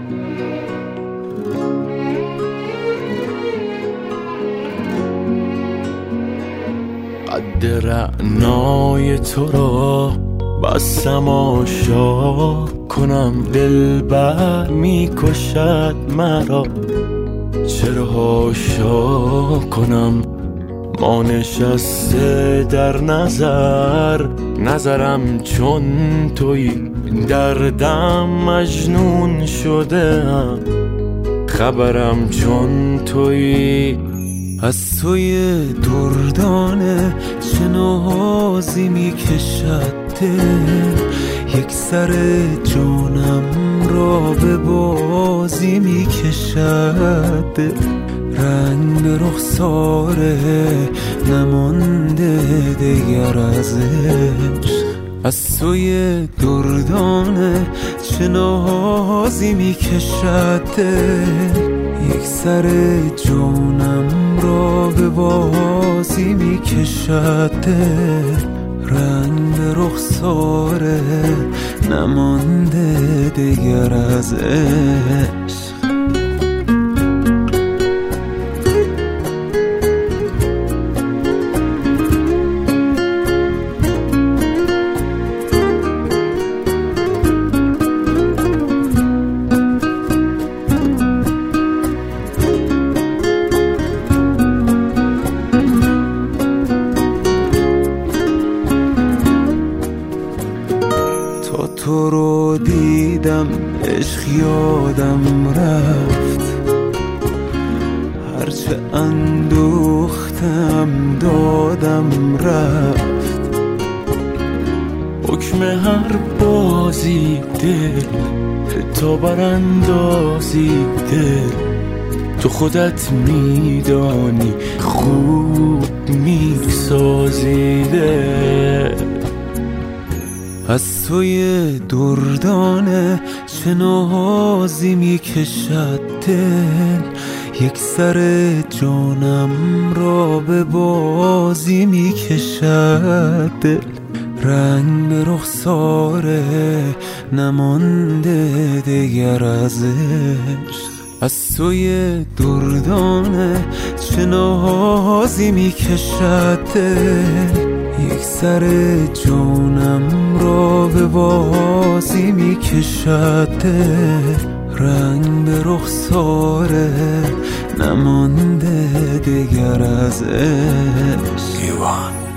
قد رعنای تو را بستم آشا کنم، دلبر میکشد مرا چرا هاشا کنم. ما نشسته در نظرم چون تویی، دردم مجنون شدم خبرم چون تویی. از توی دردانه چه نازی میکشد دل، یک سر جانم را به بازی میکشد دل. رنگ به رخساره نمانده دیگر از عشق، از توی دردانه چه نازی میکشد دل، یک سر جانم را به بازی میکشد دل. رنگ به رخساره نمانده دیگر از عشق. تو رو دیدم عشق یادم رفت، هرچه اندوختم دادم رفت. حکم هر بازی دل تو براندازی دل، تو خودت میدانی خوب میسازی دل. از توی دردانه چه نازی میکشد دل، یک سر جانم را به بازی میکشد دل. رنگ به رخساره نمانده دیگر از عشق، از توی دردانه چه نازی میکشد دل، یک سر جانم را به بازی میکشد دل. رنگ به رخساره نمانده دیگر از عشق.